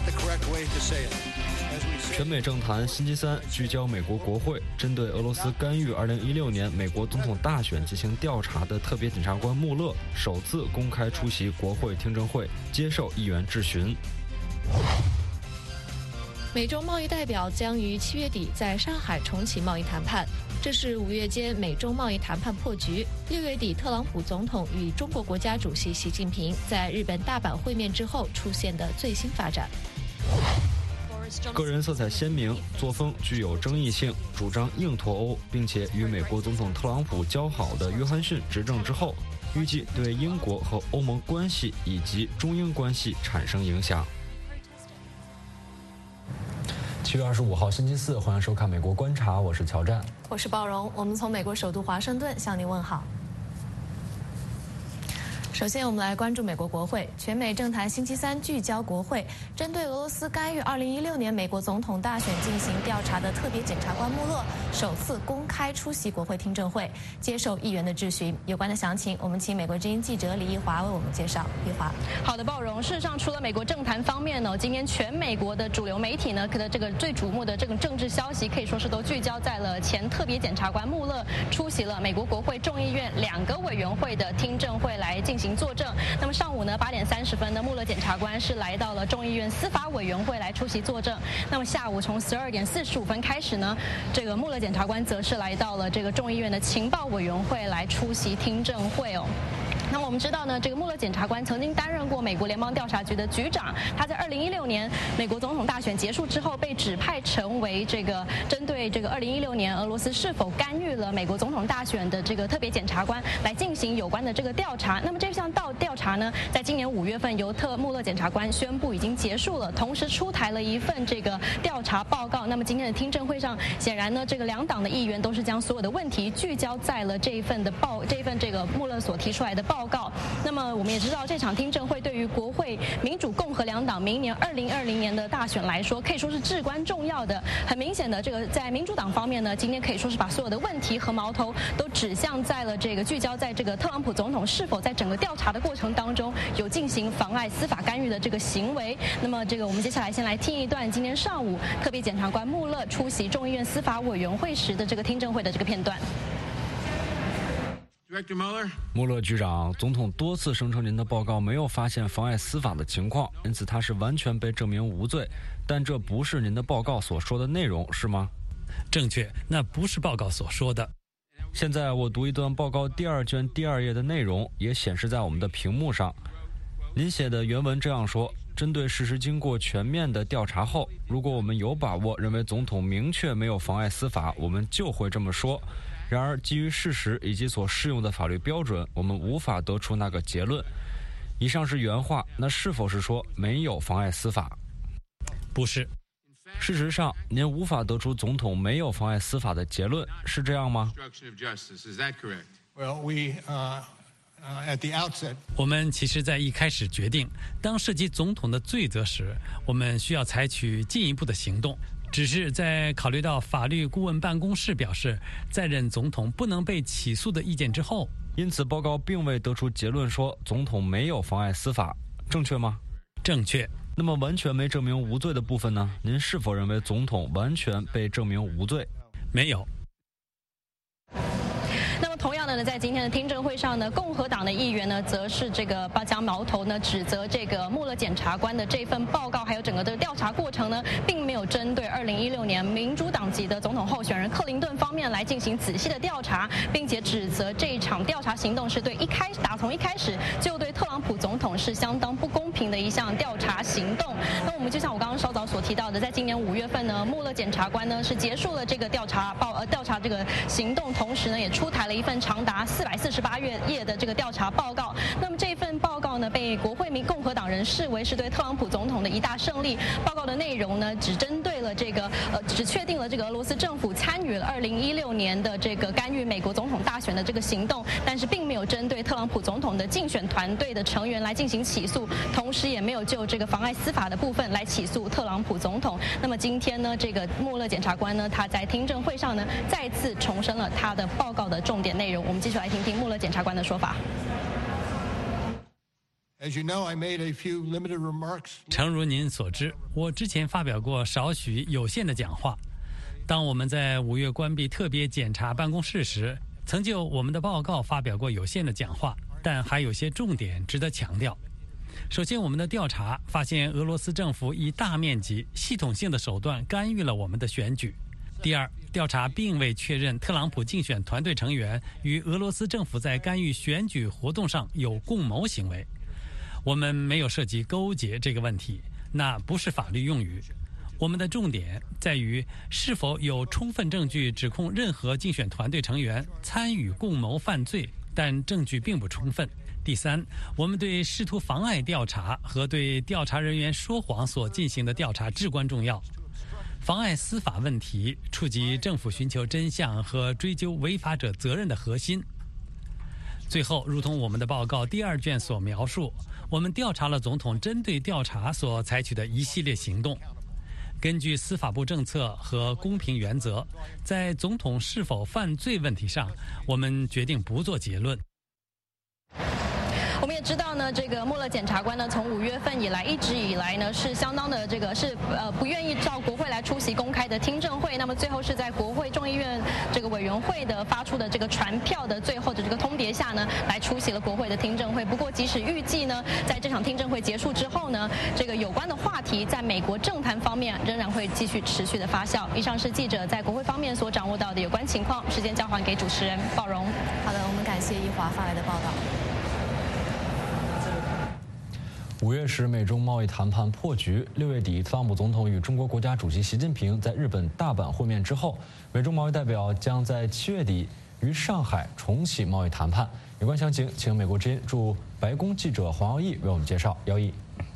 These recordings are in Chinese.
全美政坛星期三聚焦美国国会针对俄罗斯干预2016年美国总统大选进行调查的特别检察官穆勒首次公开出席国会听证会，接受议员质询。 美中贸易代表将于7月底在上海重启贸易谈判，这是5月间美中贸易谈判破局。6月底，特朗普总统与中国国家主席习近平在日本大阪会面之后出现的最新发展。 个人色彩鲜明，作风具有争议性，主张硬脱欧，并且与美国总统特朗普交好的约翰逊执政之后，预计对英国和欧盟关系以及中英关系产生影响。7月25号星期四，欢迎收看《美国观察》，我是乔战， 我是鲍荣，我们从美国首都华盛顿向您问好。首先，我们来关注美国国会。全美政坛星期三聚焦国会，针对俄罗斯干预2016年美国总统大选进行调查的特别检察官穆勒首次公开出席国会听证会，接受议员的质询。有关的详情，我们请美国之音记者李义华为我们介绍。义华， 好的，鲍荣。事实上，除了美国政坛方面呢，今天全美国的主流媒体呢，可能这个最瞩目的这种政治消息，可以说是都聚焦在了前特别检察官穆勒出席了美国国会众议院2个委员会的听证会来进行作证。那么上午呢8点30分呢，穆勒检察官是来到了众议院司法委员会来出席作证。那么下午从12点45分开始呢，这个穆勒检察官则是来到了这个众议院的情报委员会来出席听证会哦。那么我们知道呢，这个穆勒检察官曾经担任过美国联邦调查局的局长，他在2016年美国总统大选结束之后被指派成为这个针对这个2016年俄罗斯是否干预了美国总统大选的这个特别检察官来进行有关的这个调查。那么这项调查呢，在今年5月份由穆勒检察官宣布已经结束了，同时出台了一份这个调查报告。那么今天的听证会上，显然呢，这个2党的议员都是将所有的问题聚焦在了这一份这个穆勒所提出来的报告。那么我们也知道，这场听证会对于国会民主共和2党明年2020年的大选来说，可以说是至关重要的。很明显的，这个在民主党方面呢，今天可以说是把所有的问题和矛头都指向在了这个聚焦在这个特朗普总统是否在整个调查的过程当中有进行妨碍司法干预的这个行为。那么这个我们接下来先来听一段今天上午特别检察官穆勒出席众议院司法委员会时的这个听证会的这个片段。 穆勒局长，总统多次声称您的报告没有发现妨碍司法的情况，因此他是完全被证明无罪。但这不是您的报告所说的内容，是吗？ 正确，那不是报告所说的。 现在我读一段报告第2卷第2页的内容，也显示在我们的屏幕上。您写的原文这样说：针对事实经过全面的调查后，如果我们有把握认为总统明确没有妨碍司法，我们就会这么说。然而，基于事实以及所适用的法律标准，我们无法得出那个结论。以上是原话，那是否是说没有妨碍司法？ 不是。 事实上，您无法得出总统没有妨碍司法的结论，是这样吗？ 我们其实在一开始决定，当涉及总统的罪责时，我们需要采取进一步的行动。只是在考虑到法律顾问办公室表示在任总统不能被起诉的意见之后， 因此报告并未得出结论说总统没有妨碍司法，正确吗？ 正确。 那么完全没证明无罪的部分呢？您是否认为总统完全被证明无罪？ 没有。 同样的呢，在今天的听证会上呢，共和党的议员呢，则是这个将矛头呢指责这个穆勒检察官的这份报告，还有整个的调查过程呢，并没有针对2016年民主党籍的总统候选人克林顿方面来进行仔细的调查，并且指责这一场调查行动是打从一开始就对特朗普总统是相当不公平的一项调查行动。那我们就像我刚刚稍早所提到的，在今年5月份呢，穆勒检察官呢是结束了这个调查这个行动，同时呢也出台了一份长达448页的这个调查报告。那么这份报告呢，被国会共和党人视为是对特朗普总统的一大胜利。报告的内容呢，只针对了只确定了这个俄罗斯政府参与了2016年的这个干预美国总统大选的这个行动，但是并没有针对特朗普总统的竞选团队的成员来进行起诉，同时也没有就这个妨碍司法的部分来起诉特朗普总统。那么今天呢，这个穆勒检察官呢，他在听证会上呢，再次重申了他的报告的重点内容。我们继续来听听穆勒检察官的说法。 诚如您所知，我之前发表过少许有限的讲话。当我们在5月关闭特别检察办公室时，曾就我们的报告发表过有限的讲话，但还有些重点值得强调。首先，我们的调查发现俄罗斯政府以大面积、系统性的手段干预了我们的选举。第二，调查并未确认特朗普竞选团队成员与俄罗斯政府在干预选举活动上有共谋行为。我们没有涉及勾结这个问题，那不是法律用语。我们的重点在于是否有充分证据指控任何竞选团队成员参与共谋犯罪，但证据并不充分。第三，我们对试图妨碍调查和对调查人员说谎所进行的调查至关重要。妨碍司法问题触及政府寻求真相和追究违法者责任的核心。最后，如同我们的报告第2卷所描述，我们调查了总统针对调查所采取的一系列行动。根据司法部政策和公平原则，在总统是否犯罪问题上，我们决定不做结论。 我们也知道呢，这个穆勒检察官呢，从5月份以来一直以来呢是相当的不愿意到国会来出席公开的听证会。那么最后是在国会众议院这个委员会的发出的这个传票的最后的这个通牒下呢，来出席了国会的听证会。不过即使预计呢，在这场听证会结束之后呢，这个有关的话题在美国政坛方面仍然会继续持续的发酵。以上是记者在国会方面所掌握到的有关情况。时间交还给主持人鲍荣。 好的，我们感谢一华发来的报道。 5月时，美中贸易谈判破局。6月底，特朗普总统与中国国家主席习近平在日本大阪会面之后，美中贸易代表将在7月底于上海重启贸易谈判。有关详情，请美国之音驻白宫记者黄耀义为我们介绍。耀义。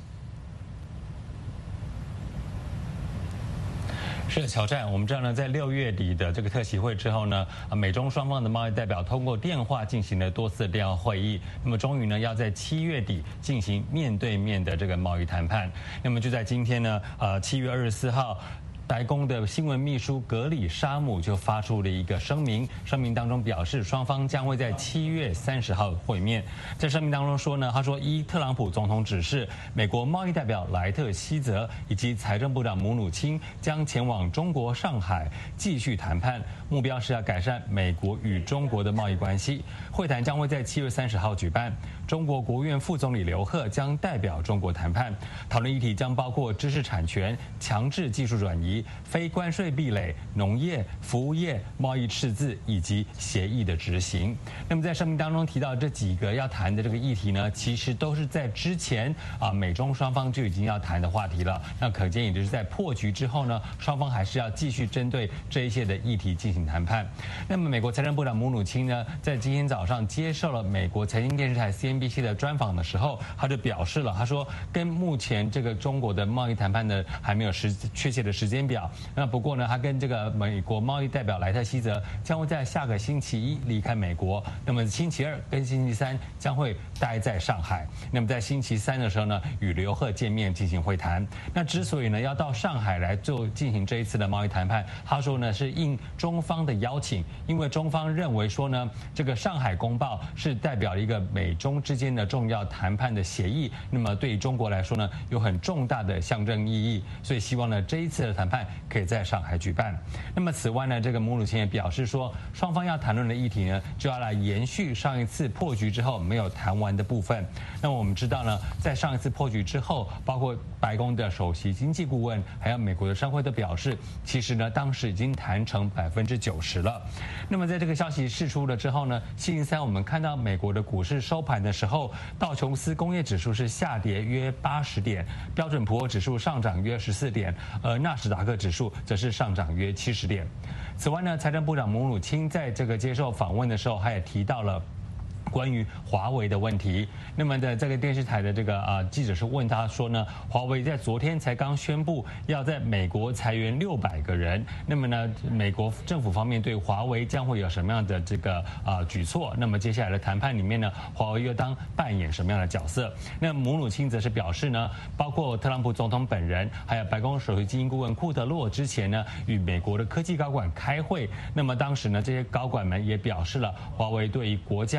是的，乔战，我们知道呢，在6月底的这个特席会之后呢，美中双方的贸易代表通过电话进行了多次电话会议，那么终于呢，要在7月底进行面对面的这个贸易谈判。那么就在今天呢，7月24号。白宫的新闻秘书格里沙姆就发出了一个声明，声明当中表示双方将会在7月30号会面。在声明当中说呢，他说依特朗普总统指示，美国贸易代表莱特希泽以及财政部长姆努钦将前往中国上海继续谈判，目标是要改善美国与中国的贸易关系。会谈将会在7月30号举办。中国国务院副总理刘鹤将代表中国谈判，讨论议题将包括知识产权、强制技术转移、非关税壁垒、农业、服务业、贸易赤字以及协议的执行。那么在声明当中提到这几个要谈的这个议题呢，其实都是在之前美中双方就已经要谈的话题了。那可见也就是在破局之后呢，双方还是要继续针对这一些的议题进行谈判。那么美国财政部长姆努钦呢，在今天早上接受了美国财经电视台 CNBC 的专访的时候，他就表示了，他说跟目前这个中国的贸易谈判呢还没有确切的时间表。那不过呢，他跟这个美国贸易代表莱特希泽将会在下个星期1离开美国，那么星期2跟星期3将会待在上海。那么在星期3的时候呢，与刘鹤见面进行会谈。那之所以呢要到上海来进行这一次的贸易谈判，他说呢是应中方的邀请，因为中方认为说呢，这个上海公报是代表一个美中之间的重要谈判的协议，那么对于中国来说呢，有很重大的象征意义，所以希望呢这一次的谈判可以在上海举办。那么此外呢，这个姆努钦也表示说，双方要谈论的议题呢，就要来延续上一次破局之后没有谈完的部分。那么我们知道呢，在上一次破局之后，包括白宫的首席经济顾问，还有美国的商会都表示，其实呢当时已经谈成90%了。那么在这个消息释出了之后呢，星期3我们看到美国的股市收盘的时候，道琼斯工业指数是下跌约80点，标准普尔指数上涨约14点，而纳斯达克指数则是上涨约70点。此外呢，财政部长姆努钦在这个接受访问的时候，他也提到了关于华为的问题。那么的这个电视台的这个记者是问他说呢，华为在昨天才刚宣布要在美国裁员600个人，那么呢，美国政府方面对华为将会有什么样的这个举措？那么接下来的谈判里面呢，华为又当扮演什么样的角色？那姆努钦则是表示呢，包括特朗普总统本人，还有白宫首席经济顾问库特洛之前呢，与美国的科技高管开会，那么当时呢，这些高管们也表示了华为对于国家安全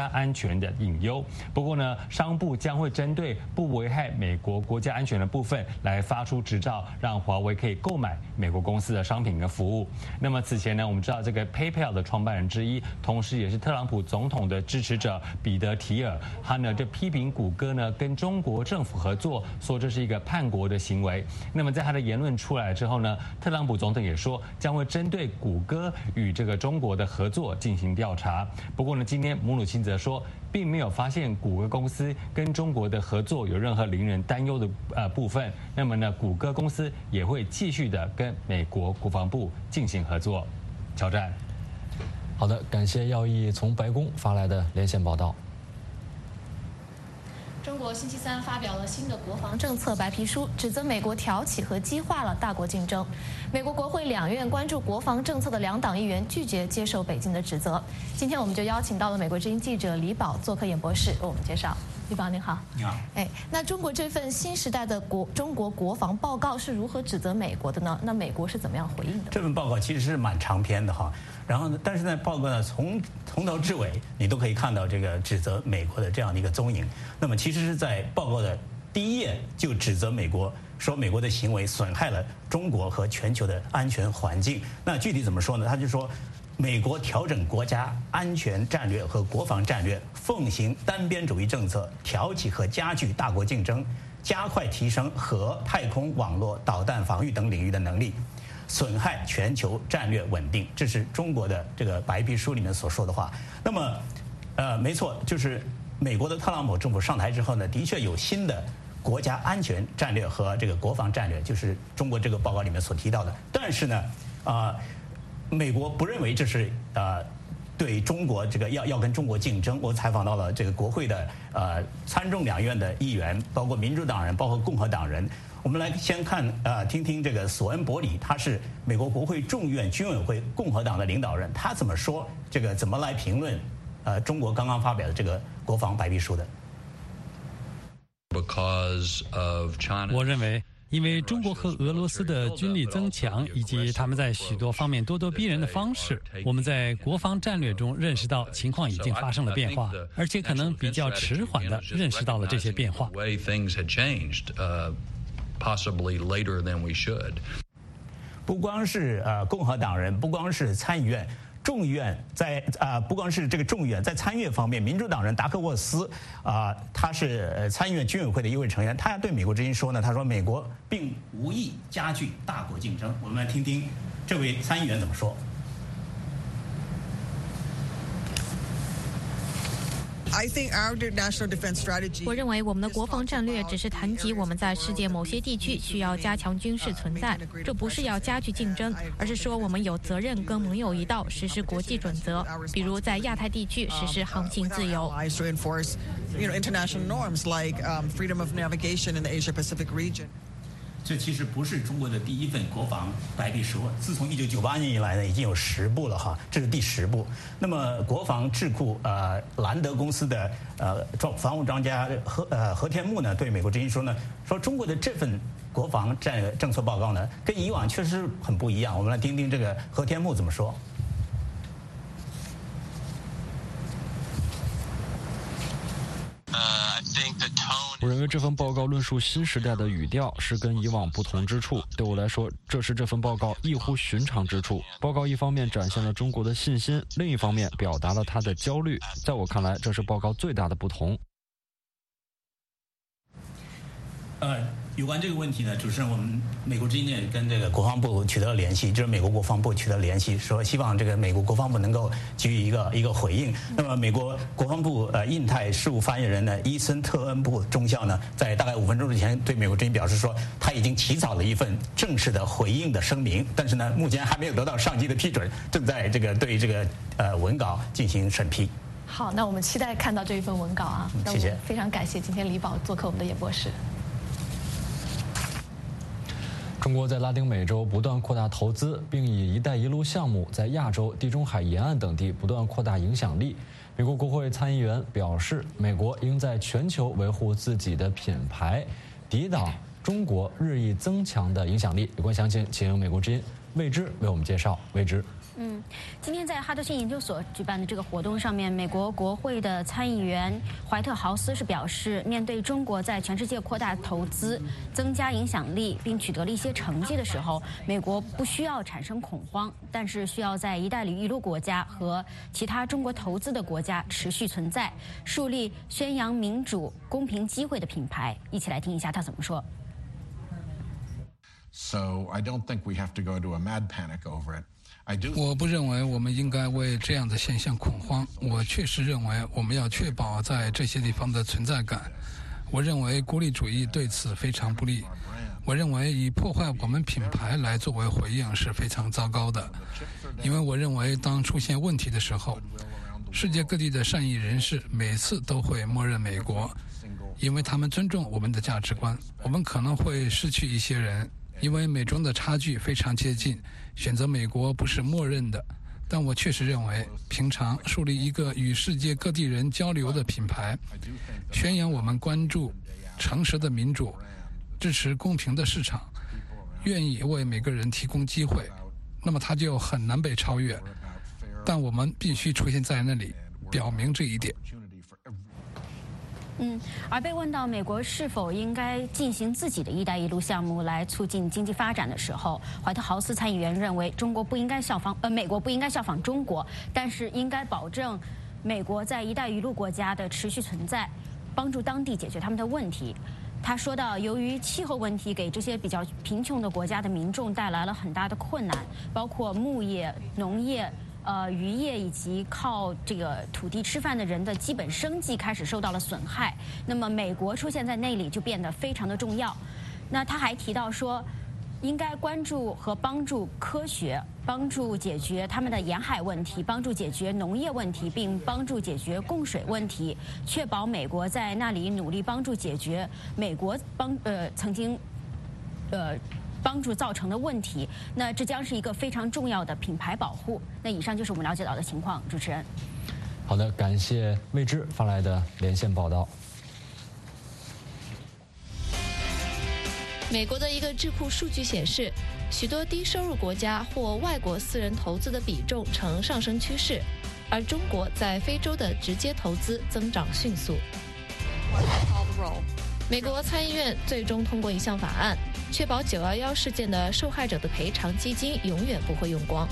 权的隐忧。不过呢，商部将会针对不危害美国国家安全的部分来发出执照，让华为可以购买美国公司的商品跟服务。那么此前呢，我们知道这个 PayPal 的创办人之一，同时也是特朗普总统的支持者彼得提尔，他呢就批评谷歌呢跟中国政府合作，说这是一个叛国的行为。那么在他的言论出来之后呢，特朗普总统也说将会针对谷歌与这个中国的合作进行调查。不过呢，今天姆努钦则说，并没有发现谷歌公司跟中国的合作有任何令人担忧的部分。那么呢，谷歌公司也会继续的跟美国国防部进行合作。乔战。 好的，感谢耀毅从白宫发来的连线报道。 中国星期三发表了新的国防政策白皮书，指责美国挑起和激化了大国竞争。美国国会两院关注国防政策的两党议员拒绝接受北京的指责。今天我们就邀请到了美国之音记者李宝做客演播室，为我们介绍。李宝您好。 你好。 那中国这份新时代的中国国防报告是如何指责美国的呢？那美国是怎么样回应的？ 这份报告其实是蛮长篇的哈，然后呢，但是呢，报告呢从头至尾你都可以看到这个指责美国的这样的一个踪影。那么其实是在报告的第一页就指责美国，说美国的行为损害了中国和全球的安全环境。那具体怎么说呢？他就说，美国调整国家安全战略和国防战略，奉行单边主义政策，挑起和加剧大国竞争，加快提升核、太空、网络、导弹防御等领域的能力，损害全球战略稳定。这是中国的这个白皮书里面所说的话。那么，没错，就是美国的特朗普政府上台之后呢，的确有新的国家安全战略和这个国防战略，就是中国这个报告里面所提到的。但是呢，美国不认为这是对中国这个要跟中国竞争。我采访到了这个国会的参众两院的议员，包括民主党人，包括共和党人。我们来先听听这个索恩伯里，他是美国国会众院军委会共和党的领导人，他怎么说，这个怎么来评论中国刚刚发表的这个国防白皮书的。 我认为，因为中国和俄罗斯的军力增强，以及他们在许多方面咄咄逼人的方式，我们在国防战略中认识到情况已经发生了变化，而且可能比较迟缓地认识到了这些变化。 不光是共和党人，不光是参议院。众议院在不光是这个众议院，在参议院方面，民主党人达克沃斯他是参议院军委会的一位成员，他对美国之音说呢，他说美国并无意加剧大国竞争。我们来听听这位参议员怎么说。 我认为我们的国防战略只是谈及我们在世界某些地区需要加强军事存在，这不是要加剧竞争，而是说我们有责任跟盟友一道实施国际准则，比如在亚太地区实施航行自由。 这其实不是中国的第一份国防白皮书，自从1998年以来呢，已经有10部了哈，这是第10部。那么国防智库兰德公司的防务专家何天木呢，对美国之音说呢，说中国的这份国防政策报告呢，跟以往确实很不一样。我们来听听这个何天木怎么说。 我认为这份报告论述新时代的语调是跟以往不同之处。对我来说，这是这份报告异乎寻常之处。报告一方面展现了中国的信心，另一方面表达了他的焦虑。在我看来，这是报告最大的不同。 有关这个问题呢，主持人，我们美国之音也跟这个国防部取得了联系，就是美国国防部取得了联系，说希望这个美国国防部能够给予一个回应。那么美国国防部印太事务发言人呢，伊森特恩布中校呢，在大概5分钟之前对美国之音表示说，他已经起草了一份正式的回应的声明，但是呢，目前还没有得到上级的批准，正在对这个文稿进行审批。 好，那我们期待看到这一份文稿啊。 谢谢， 非常感谢今天李宝做客我们的演播室。 中国在拉丁美洲不断扩大投资，并以“一带一路”项目在亚洲、地中海沿岸等地不断扩大影响力。美国国会参议员表示，美国应在全球维护自己的品牌，抵挡中国日益增强的影响力。有关详情，请美国之音魏之为我们介绍。魏之。 今天在哈德逊研究所举办的这个活动上面，美国国会的参议员怀特豪斯是表示，面对中国在全世界扩大投资、增加影响力，并取得了一些成绩的时候，美国不需要产生恐慌，但是需要在一带一路国家和其他中国投资的国家持续存在，树立宣扬民主、公平机会的品牌。一起来听一下他怎么说。 So I don't think we have to go to a mad panic over it. 我不认为我们应该为这样的现象恐慌。我确实认为我们要确保在这些地方的存在感。我认为孤立主义对此非常不利。我认为以破坏我们品牌来作为回应是非常糟糕的，因为我认为当出现问题的时候，世界各地的善意人士每次都会默认美国，因为他们尊重我们的价值观。我们可能会失去一些人，因为美中的差距非常接近，选择美国不是默认的。但我确实认为，平常树立一个与世界各地人交流的品牌，宣扬我们关注诚实的民主，支持公平的市场，愿意为每个人提供机会，那么它就很难被超越。但我们必须出现在那里，表明这一点。 而被问到美国是否应该进行自己的一带一路项目来促进经济发展的时候，怀特豪斯参议员认为美国不应该效仿中国，但是应该保证美国在一带一路国家的持续存在，帮助当地解决他们的问题。他说到，由于气候问题给这些比较贫穷的国家的民众带来了很大的困难，包括牧业、农业、渔业以及靠这个土地吃饭的人的基本生计开始受到了损害。那么美国出现在那里就变得非常的重要。那他还提到说，应该关注和帮助科学，帮助解决他们的沿海问题，帮助解决农业问题，并帮助解决供水问题，确保美国在那里努力帮助解决美国曾经帮助造成的问题。那这将是一个非常重要的品牌保护。那以上就是我们了解到的情况。主持人， 好的，感谢魏之发来的连线报道。 美国的一个智库数据显示，许多低收入国家或外国私人投资的比重呈上升趋势，而中国在非洲的直接投资增长迅速。美国参议院最终通过一项法案，确保911事件的受害者的赔偿基金永远不会用光。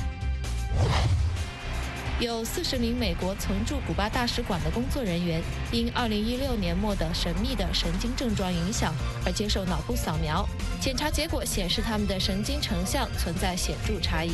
有40名美国曾驻古巴大使馆的工作人员因2016年末的神秘的神经症状影响而接受脑部扫描，检查结果显示他们的神经成像存在显著差异。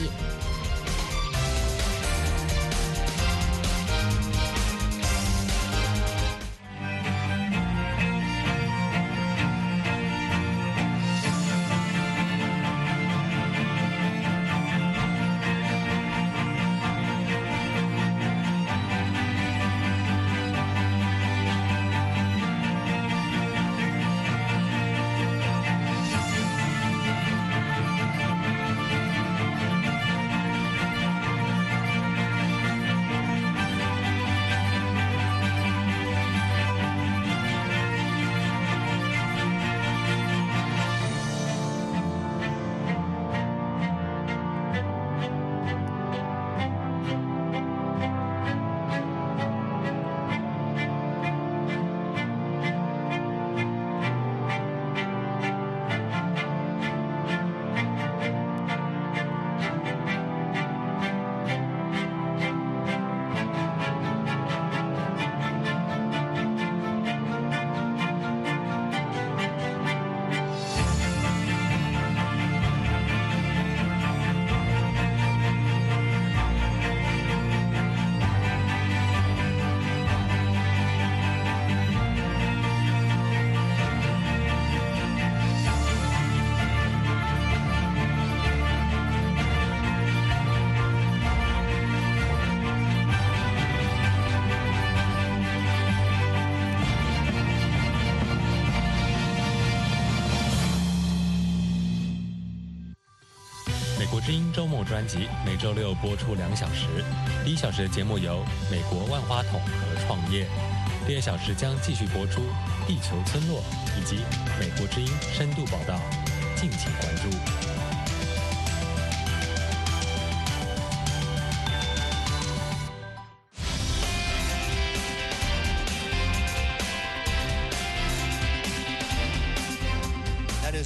美国之音周末专辑每周六播出2小时，第1小时的节目有美国万花筒和创业，第2小时将继续播出地球村落以及美国之音深度报道，敬请关注。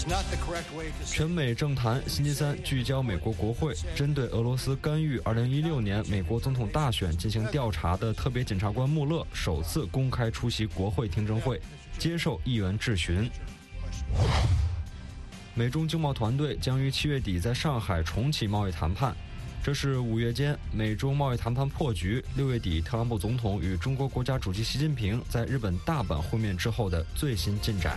全美政坛星期三聚焦美国国会针对俄罗斯干预2016年美国总统大选进行调查的特别检察官穆勒首次公开出席国会听证会，接受议员质询。美中经贸团队将于7月底在上海重启贸易谈判，这是5月间美中贸易谈判破局，6月底特朗普总统与中国国家主席习近平在日本大阪会面之后的最新进展。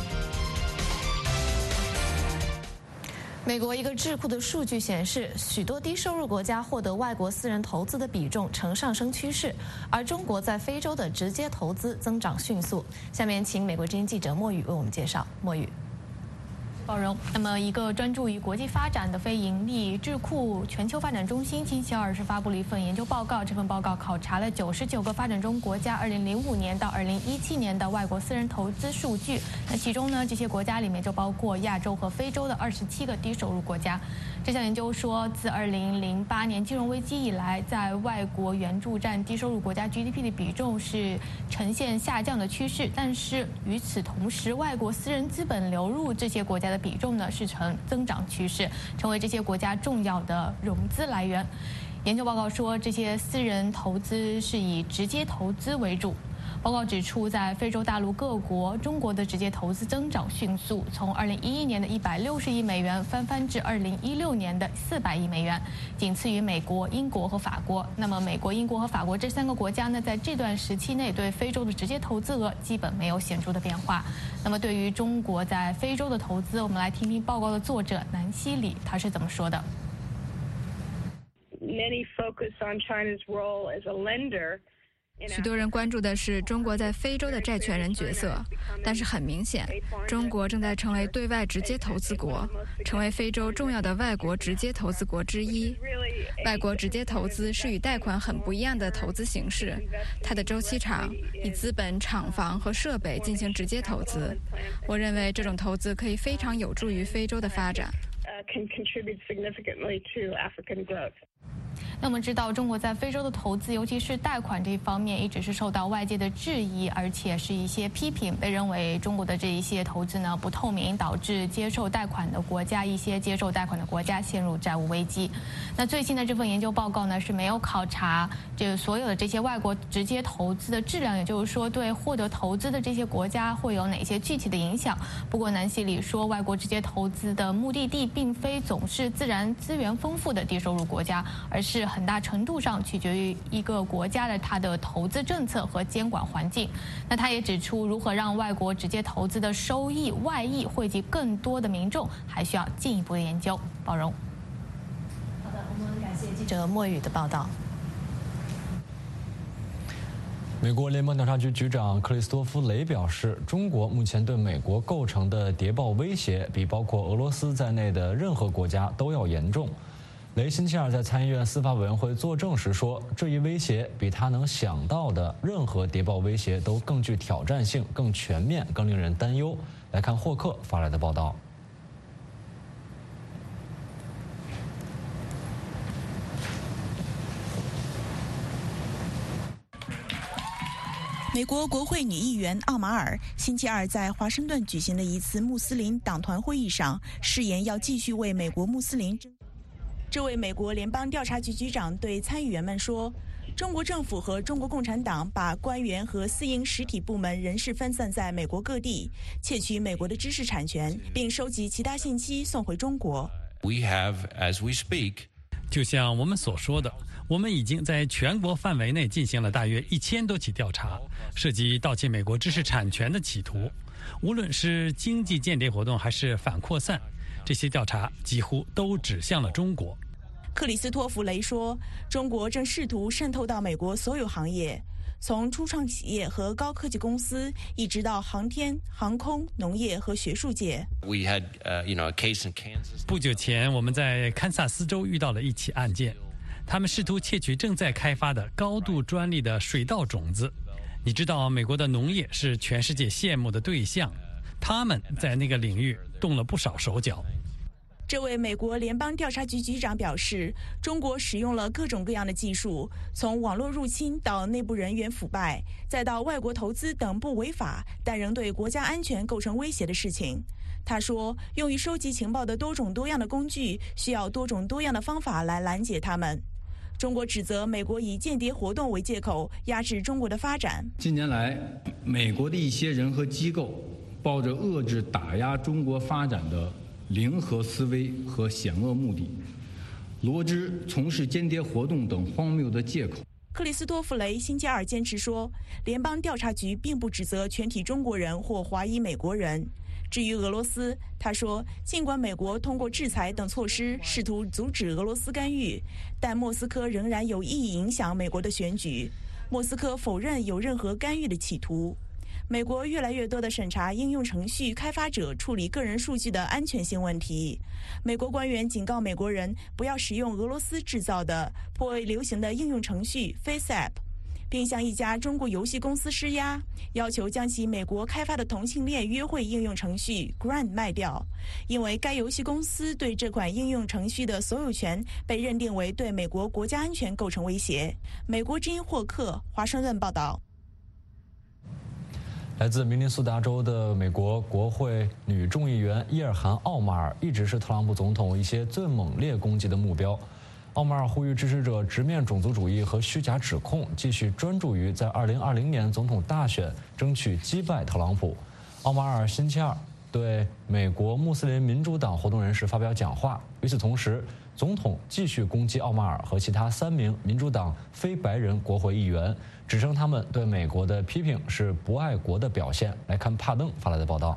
美国一个智库的数据显示，许多低收入国家获得外国私人投资的比重呈上升趋势，而中国在非洲的直接投资增长迅速。下面请美国之音记者莫宇为我们介绍。莫宇。 包容。那么，一个专注于国际发展的非盈利智库全球发展中心星期二是发布了一份研究报告。这份报告考察了99个发展中国家2005年到2017年的外国私人投资数据。那其中呢，这些国家里面就包括亚洲和非洲的27个低收入国家。这项研究说，自2008年金融危机以来，在外国援助占低收入国家 GDP 的比重是呈现下降的趋势，但是与此同时，外国私人资本流入这些国家的比重呢是呈增长趋势，成为这些国家重要的融资来源。研究报告说，这些私人投资是以直接投资为主。报告指出，在非洲大陆各国，中国的直接投资增长迅速，从2011年的160亿美元翻至2016年的400亿美元，仅次于美国、英国和法国。那么，美国、英国和法国这3个国家呢，在这段时期内对非洲的直接投资额基本没有显著的变化。那么，对于中国在非洲的投资，我们来听听报告的作者南希里他是怎么说的。 Many focus on China's role as a lender. 许多人关注的是中国在非洲的债权人角色，但是很明显，中国正在成为对外直接投资国，成为非洲重要的外国直接投资国之一。外国直接投资是与贷款很不一样的投资形式，它的周期长，以资本、厂房和设备进行直接投资。我认为这种投资可以非常有助于非洲的发展。 那我们知道，中国在非洲的投资，尤其是贷款这一方面，一直是受到外界的质疑，而且是一些批评，被认为中国的这一些投资呢不透明，导致一些接受贷款的国家陷入债务危机。那最新的这份研究报告呢是没有考察所有的这些外国直接投资的质量，也就是说对获得投资的这些国家会有哪些具体的影响。不过南希里说，外国直接投资的目的地并非总是自然资源丰富的低收入国家，而是很大程度上取决于一个国家的它的投资政策和监管环境。那他也指出，如何让外国直接投资的收益外溢惠及更多的民众，还需要进一步的研究。包容。 好的，我们感谢记者莫宇的报道。 美国联邦调查局局长克里斯托夫·雷表示，中国目前对美国构成的谍报威胁，比包括俄罗斯在内的任何国家都要严重。雷星期二在参议院司法委员会作证时说，这一威胁比他能想到的任何谍报威胁都更具挑战性、更全面、更令人担忧。来看霍克发来的报道。 美国国会女议员奥马尔星期二在华盛顿举行的一次穆斯林党团会议上誓言要继续为美国穆斯林。这位美国联邦调查局局长对参议员们说，中国政府和中国共产党把官员和私营实体部门人事分散在美国各地，窃取美国的知识产权，并收集其他信息送回中国。 We have, as we speak, 就像我们所说的，我们已经在全国范围内进行了大约1000多起调查，涉及盗窃美国知识产权的企图。无论是经济间谍活动还是反扩散，这些调查几乎都指向了中国。 克里斯托弗·雷说，中国正试图渗透到美国所有行业，从初创企业和高科技公司，一直到航天、航空、农业和学术界。 We had, a case in Kansas. 不久前，我们在堪萨斯州遇到了一起案件，他们试图窃取正在开发的高度专利的水稻种子。你知道，美国的农业是全世界羡慕的对象，他们在那个领域动了不少手脚。 这位美国联邦调查局局长表示，中国使用了各种各样的技术，从网络入侵到内部人员腐败，再到外国投资等不违法但仍对国家安全构成威胁的事情。 他说，用于收集情报的多种多样的工具，需要多种多样的方法来拦截他们。中国指责美国以间谍活动为借口压制中国的发展。 近年来，美国的一些人和机构抱着遏制打压中国发展的零和思维和险恶目的，罗织从事间谍活动等荒谬的借口。 克里斯托弗雷星期二坚持说，联邦调查局并不指责全体中国人或华裔美国人。至于俄罗斯，他说，尽管美国通过制裁等措施试图阻止俄罗斯干预，但莫斯科仍然有意影响美国的选举。莫斯科否认有任何干预的企图。美国越来越多地审查应用程序开发者处理个人数据的安全性问题。美国官员警告美国人不要使用俄罗斯制造的颇为流行的应用程序 FaceApp， 并向一家中国游戏公司施压，要求将其美国开发的同性恋约会应用程序 Grind 卖掉，因为该游戏公司对这款应用程序的所有权被认定为对美国国家安全构成威胁。美国之音霍克，华盛顿报道。 来自明尼苏达州的美国国会女众议员伊尔汗·奥马尔一直是特朗普总统一些最猛烈攻击的目标。奥马尔呼吁支持者直面种族主义和虚假指控，继续专注于在2020年总统大选争取击败特朗普。奥马尔星期二对美国穆斯林民主党活动人士发表讲话，与此同时，总统继续攻击奥马尔和其他3名民主党非白人国会议员，指称他们对美国的批评是不爱国的表现。来看帕登发来的报道。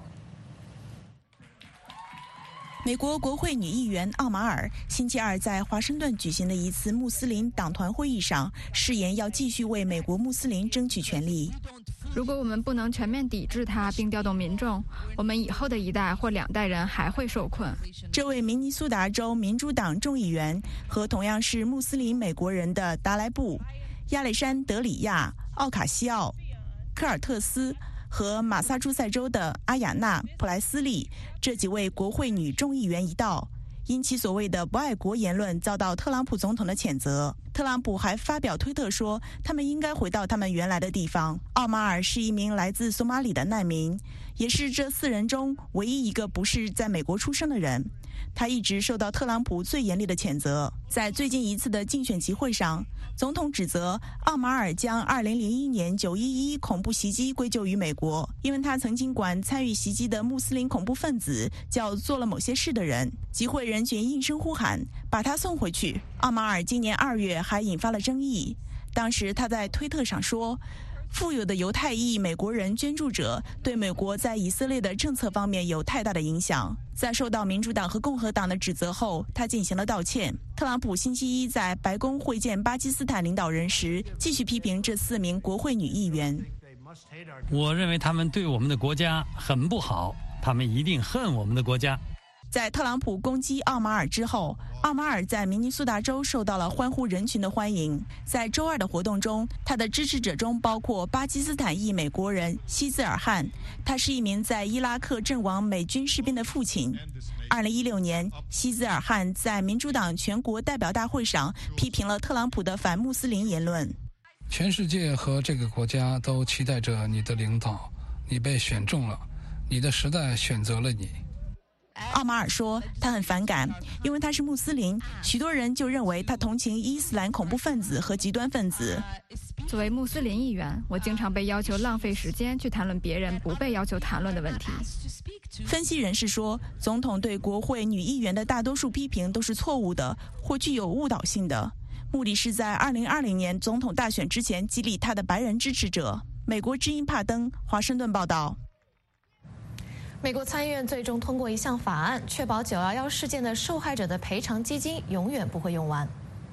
美国国会女议员奥马尔星期二在华盛顿举行的一次穆斯林党团会议上誓言要继续为美国穆斯林争取权利。 如果我们不能全面抵制它并调动民众，我们以后的1代或2代人还会受困。 这位明尼苏达州民主党众议员和同样是穆斯林美国人的达莱布、亚历山德里亚、奥卡西奥、科尔特斯和马萨诸塞州的阿雅娜·普莱斯利这几位国会女众议员一道，因其所谓的不爱国言论遭到特朗普总统的谴责。特朗普还发表推特说，他们应该回到他们原来的地方。奥马尔是一名来自索马里的难民，也是这4人中唯一一个不是在美国出生的人。他一直受到特朗普最严厉的谴责。在最近一次的竞选集会上，总统指责奥马尔将2001年911恐怖袭击归咎于美国，因为他曾经管参与袭击的穆斯林恐怖分子叫做了某些事的人。集会人群应声呼喊，把他送回去。奥马尔今年2月还引发了争议，当时他在推特上说，富有的犹太裔美国人捐助者对美国在以色列的政策方面有太大的影响。在受到民主党和共和党的指责后，他进行了道歉。特朗普星期一在白宫会见巴基斯坦领导人时，继续批评这4名国会女议员。 我认为他们对我们的国家很不好，他们一定恨我们的国家。 在特朗普攻击奥马尔之后，奥马尔在明尼苏达州受到了欢呼人群的欢迎。在周二的活动中，他的支持者中包括巴基斯坦裔美国人希兹尔汗，他是一名在伊拉克阵亡美军士兵的父亲。2016年，希兹尔汗在民主党全国代表大会上批评了特朗普的反穆斯林言论。 全世界和这个国家都期待着你的领导，你被选中了，你的时代选择了你。 奥马尔说，他很反感，因为他是穆斯林，许多人就认为他同情伊斯兰恐怖分子和极端分子。 作为穆斯林议员，我经常被要求浪费时间去谈论别人不被要求谈论的问题。 分析人士说，总统对国会女议员的大多数批评都是错误的或具有误导性的，目的是在2020年总统大选之前激励他的白人支持者。美国之音帕登，华盛顿报道。 美国参议院最终通过一项法案，确保911事件的受害者的赔偿基金永远不会用完。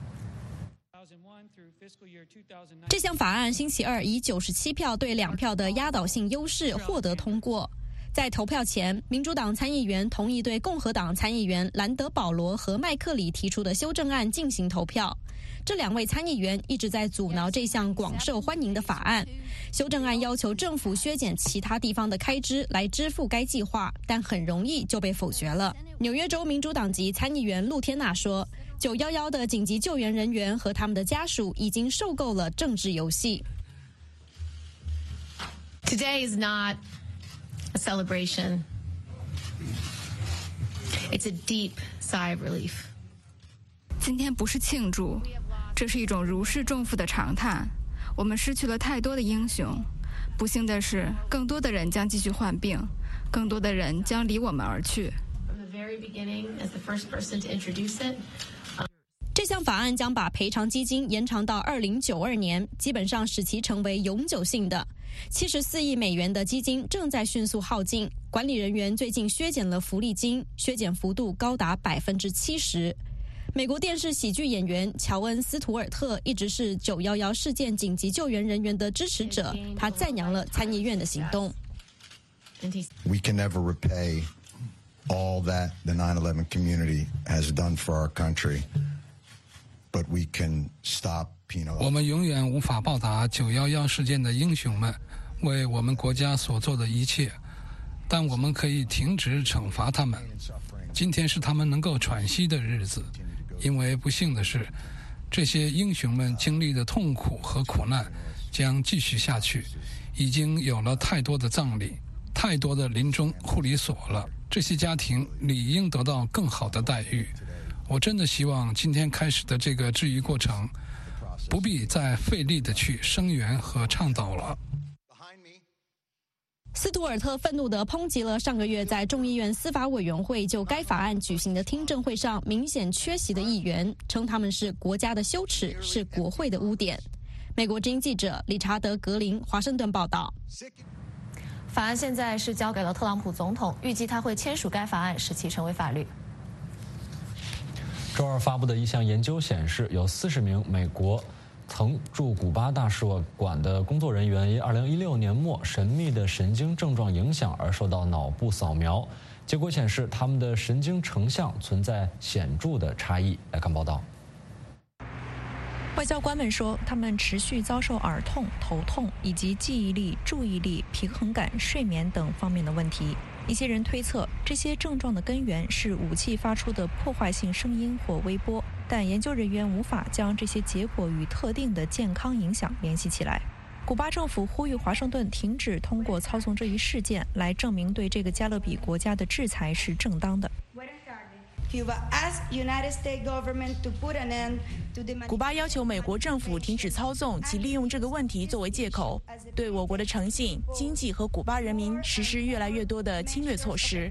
这项法案星期二以97票对2票的压倒性优势获得通过。在投票前，民主党参议员同意对共和党参议员兰德·保罗和麦克里提出的修正案进行投票。这2位参议员一直在阻挠这项广受欢迎的法案。修正案要求政府削减其他地方的开支来支付该计划，但很容易就被否决了。纽约州民主党籍参议员露天娜说，911的紧急救援人员和他们的家属已经受够了政治游戏。 Today is not a celebration. It's a deep sigh of relief. 今天不是庆祝，这是一种如释重负的长叹。我们失去了太多的英雄，不幸的是，更多的人将继续患病，更多的人将离我们而去。 这项法案将把赔偿基金延长到2092年，基本上使其成为永久性的。74亿美元的基金正在迅速耗尽，管理人员最近削减了福利金，削减幅度高达70%。美国电视喜剧演员乔恩·斯图尔特一直是911事件紧急救援人员的支持者，他赞扬了参议院的行动。 We can never repay all that the 9/11 community has done for our country, but we can stop penalizing. 我们永远无法报答911事件的英雄们为我们国家所做的一切，但我们可以停止惩罚他们。今天是他们能够喘息的日子。因为不幸的是，这些英雄们经历的痛苦和苦难将继续下去。已经有了太多的葬礼，太多的临终护理所了。这些家庭理应得到更好的待遇。我真的希望今天开始的这个治愈过程，不必再费力地去声援和倡导了。 斯图尔特愤怒地抨击了上个月在众议院司法委员会就该法案举行的听证会上明显缺席的议员，称他们是国家的羞耻，是国会的污点。美国之音记者理查德·格林华盛顿报道。 法案现在是交给了特朗普总统，预计他会签署该法案，使其成为法律。 周二发布的一项研究显示，有40名美国曾驻古巴大使馆的工作人员因2016年末神秘的神经症状影响而受到脑部扫描，结果显示他们的神经成像存在显著的差异。来看报道。 外交官们说，他们持续遭受耳痛、头痛以及记忆力、注意力、平衡感、睡眠等方面的问题。一些人推测，这些症状的根源是武器发出的破坏性声音或微波，但研究人员无法将这些结果与特定的健康影响联系起来。古巴政府呼吁华盛顿停止通过操纵这一事件来证明对这个加勒比国家的制裁是正当的。 古巴要求美国政府停止操纵及利用这个问题作为借口，对我国的诚信、经济和古巴人民实施越来越多的侵略措施。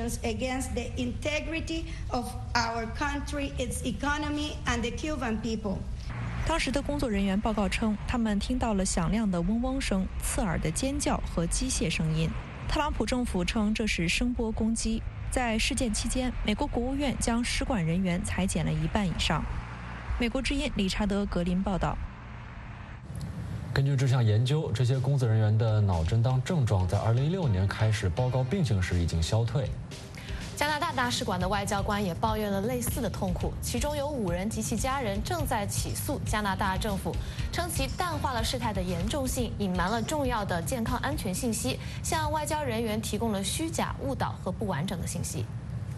当时的工作人员报告称，他们听到了响亮的嗡嗡声、刺耳的尖叫和机械声音。特朗普政府称这是声波攻击。在事件期间，美国国务院将使馆人员裁减了1半以上。美国之音理查德·格林报道。 根据这项研究，这些工作人员的脑震荡症状在2016年开始报告病情时已经消退。 加拿大大使馆的外交官也抱怨了类似的痛苦，其中有5人及其家人正在起诉加拿大政府，称其淡化了事态的严重性，隐瞒了重要的健康安全信息，向外交人员提供了虚假、误导和不完整的信息。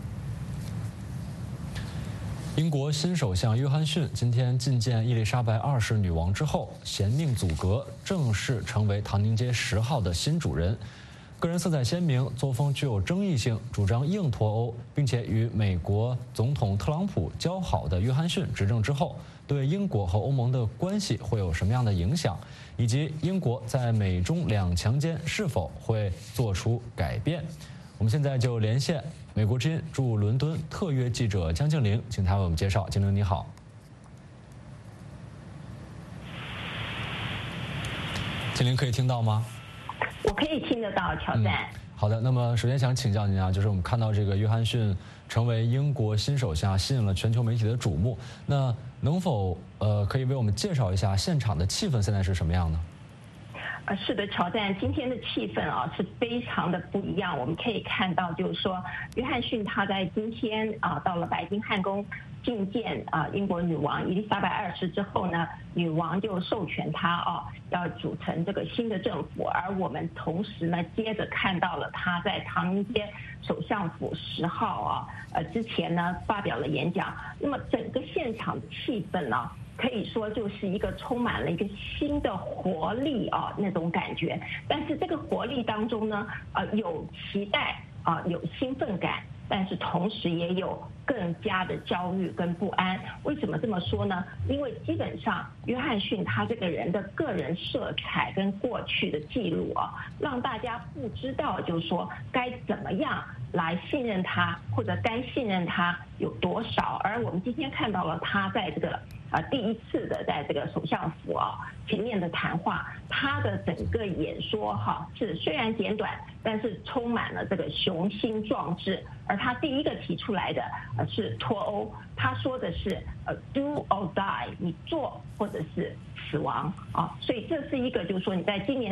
英国新首相约翰逊今天觐见伊丽莎白2世女王之后，衔命组阁，正式成为唐宁街10号的新主人。个人色彩鲜明，作风具有争议性，主张硬脱欧，并且与美国总统特朗普交好的约翰逊执政之后，对英国和欧盟的关系会有什么样的影响，以及英国在美中2强间是否会做出改变？我们现在就连线美国之音驻伦敦特约记者江静玲，请她为我们介绍。静玲你好。静玲可以听到吗？ 我可以听得到，乔赞。 好的，那么首先想请教您啊，就是我们看到这个约翰逊成为英国新首相，吸引了全球媒体的瞩目。那能否可以为我们介绍一下现场的气氛现在是什么样呢？ 是的，乔赞，今天的气氛啊是非常的不一样。我们可以看到，就是说，约翰逊他在今天到了白金汉宫觐见英国女王伊丽莎白2世之后呢，女王就授权他要组成这个新的政府，而我们同时呢接着看到了他在唐宁街首相府10号之前呢发表了演讲。那么整个现场的气氛呢，可以说就是一个充满了一个新的活力那种感觉。但是这个活力当中呢，有期待， 有兴奋感，但是同时也有更加的焦虑跟不安。为什么这么说呢？因为基本上约翰逊他这个人的个人色彩跟过去的记录让大家不知道就是说该怎么样来信任他，或者该信任他有多少。而我们今天看到了他在这个第一次的在这个首相府前面的谈话，他的整个演说是虽然简短，但是充满了这个雄心壮志。而他第一个提出来的是脱欧，他说的是do or die， 你做或者是死亡所以这是一个就是说你在今年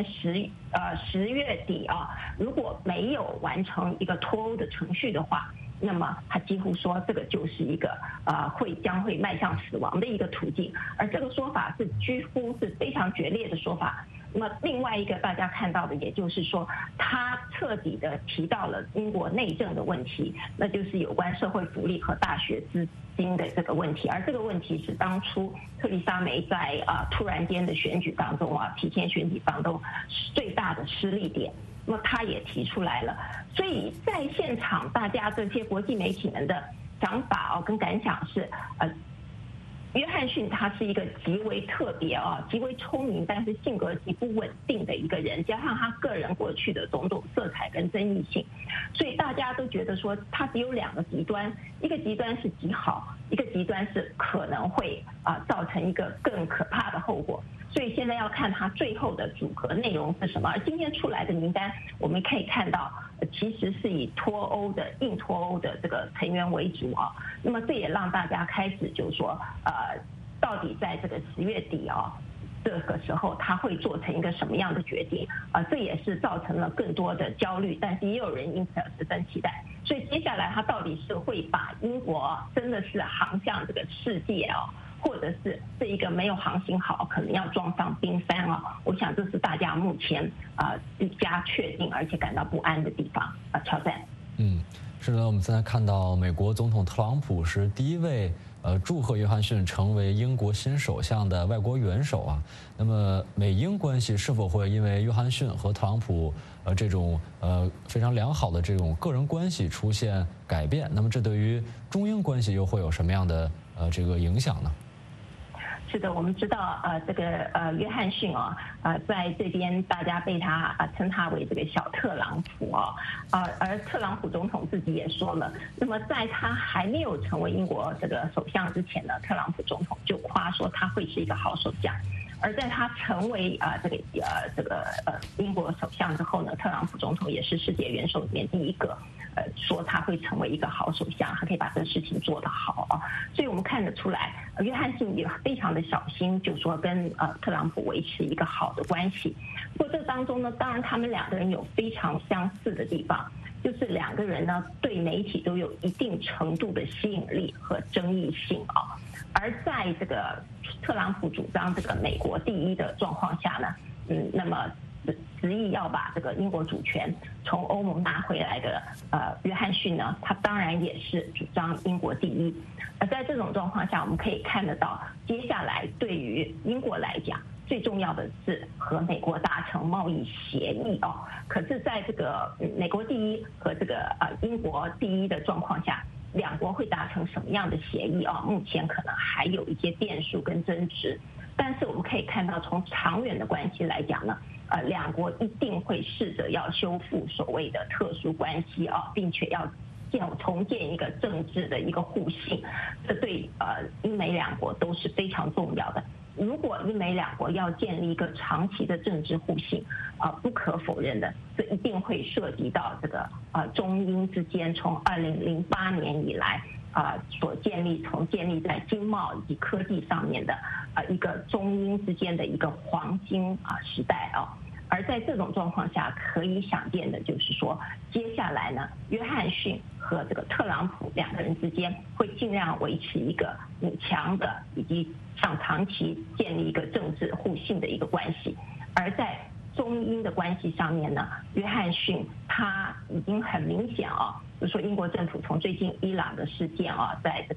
10月底如果没有完成一个脱欧的程序的话，那么他几乎说这个就是一个将会迈向死亡的一个途径。而这个说法是几乎是非常决裂的说法。那么另外一个大家看到的，也就是说他彻底的提到了英国内政的问题，那就是有关社会福利和大学资金的这个问题。而这个问题是当初特蕾莎梅在突然间的选举当中提前选举当中最大的失利点，那么他也提出来了。所以在现场大家这些国际媒体们的想法跟感想是约翰逊他是一个极为特别极为聪明，但是性格极不稳定的一个人，加上他个人过去的种种色彩跟争议性，所以大家都觉得说他只有2个极端，一个极端是极好，一个极端是可能会造成一个更可怕的后果。所以现在要看他最后的组合内容是什么。而今天出来的名单，我们可以看到其实是以硬脱欧的这个成员为主那么这也让大家开始就是说到底在这个10月底这个时候他会做成一个什么样的决定这也是造成了更多的焦虑，但是也有人因此而十分期待。所以接下来他到底是会把英国真的是航向这个世界或者是这一个没有航行好，可能要撞上冰山我想这是大家目前更加确定而且感到不安的地方挑战。 是的，我们现在看到美国总统特朗普是第一位祝贺约翰逊成为英国新首相的外国元首那么美英关系是否会因为约翰逊和特朗普这种非常良好的这种个人关系出现改变？那么这对于中英关系又会有什么样的这个影响呢？ 是的，我们知道这个约翰逊在这边大家被他称他为这个小特朗普而特朗普总统自己也说了，那么在他还没有成为英国这个首相之前呢，特朗普总统就夸说他会是一个好首相。而在他成为英国首相之后呢，特朗普总统也是世界元首里面第一个说他会成为一个好首相，他可以把这个事情做得好所以我们看得出来，约翰逊也非常的小心，就说跟特朗普维持一个好的关系。不过这当中呢，当然他们2个人有非常相似的地方，就是2个人呢对媒体都有一定程度的吸引力和争议性而在这个特朗普主张这个美国第一的状况下呢，那么执意要把这个英国主权从欧盟拿回来的约翰逊呢，他当然也是主张英国第一。而在这种状况下，我们可以看得到，接下来对于英国来讲，最重要的是和美国达成贸易协议可是在这个美国第一和这个英国第一的状况下，2国会达成什么样的协议目前可能还有一些变数跟争执。但是我们可以看到，从长远的关系来讲呢，2国一定会试着要修复所谓的特殊关系并且要重建一个政治的一个互信，这对英美2国都是非常重要的。如果英美2国要建立一个长期的政治互信不可否认的，这一定会涉及到这个中英之间从2008年以来从建立在经贸以及科技上面的一个中英之间的一个黄金时代而在这种状况下，可以想见的就是说，接下来呢，约翰逊和这个特朗普2个人之间会尽量维持一个勉强的以及长期建立一个政治互信的一个关系。而在中英的关系上面呢，约翰逊他已经很明显就是说英国政府从最近伊朗的事件在这个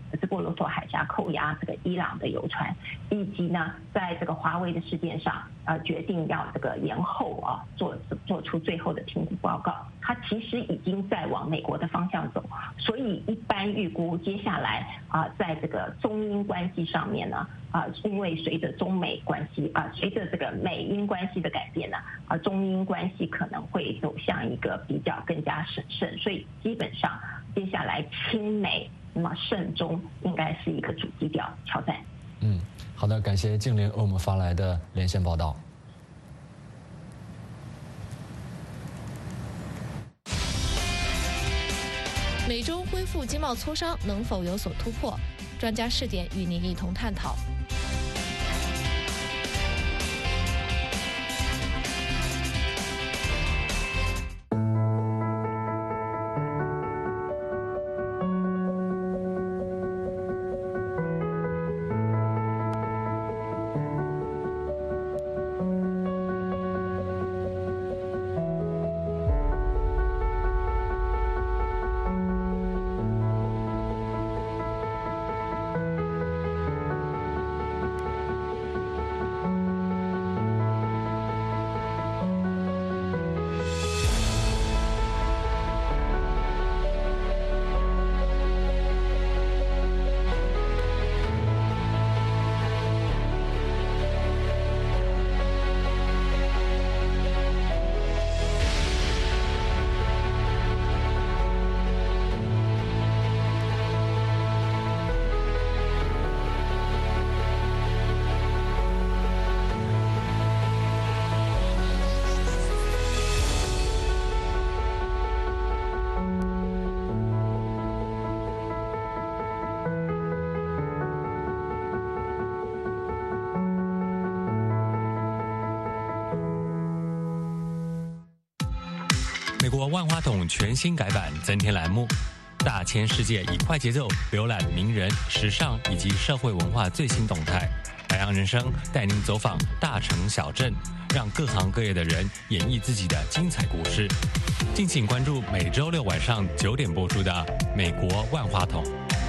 直布罗陀海峡扣押这个伊朗的油船，以及呢，在这个华为的事件上，决定要这个延后做出最后的评估报告。它其实已经在往美国的方向走，所以一般预估接下来在这个中英关系上面呢，因为随着中美关系随着这个美英关系的改变呢，中英关系可能会走向一个比较更加审慎，所以基本上接下来亲美那么慎中应该是一个主基调。乔赞， 好的，感谢静玲为我们发来的连线报道。 美中恢复经贸磋商能否有所突破？专家视点与您一同探讨。 美国万花筒全新改版，增添栏目，大千世界以快节奏浏览名人、时尚以及社会文化最新动态。海洋人生带您走访大城小镇，让各行各业的人演绎自己的精彩故事。敬请关注每周六晚上9点播出的《美国万花筒》。